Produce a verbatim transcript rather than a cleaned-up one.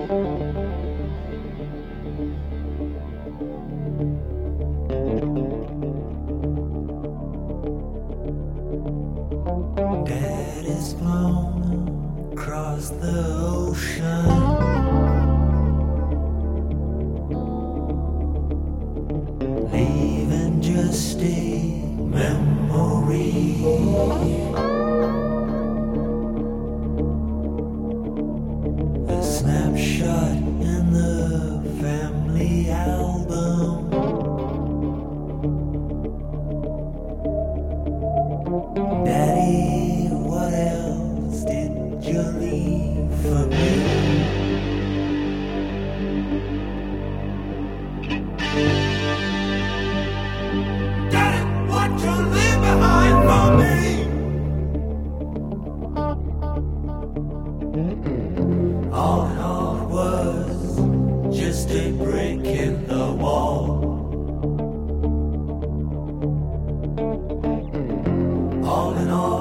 Daddy's flown across the ocean, leaving just a memory. A snapshot in the family album. Daddy, what else did you leave for me? Daddy, what you leave behind for me? All in all it was just a break in the wall. All in all